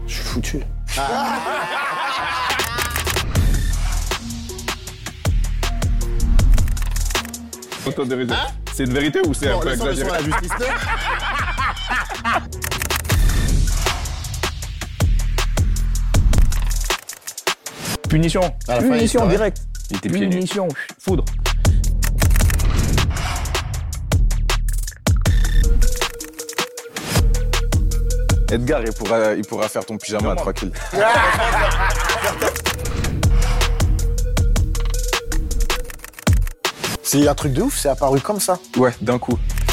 Je suis foutu. Autodérision. C'est une vérité ou c'est un peu exagéré? La justice. Punition. À la fin, Punition il- direct. Il était pieds nus. Punition. Foudre. Edgar, il pourra faire ton pyjama tranquille. C'est un truc de ouf, c'est apparu comme ça. Ouais, d'un coup.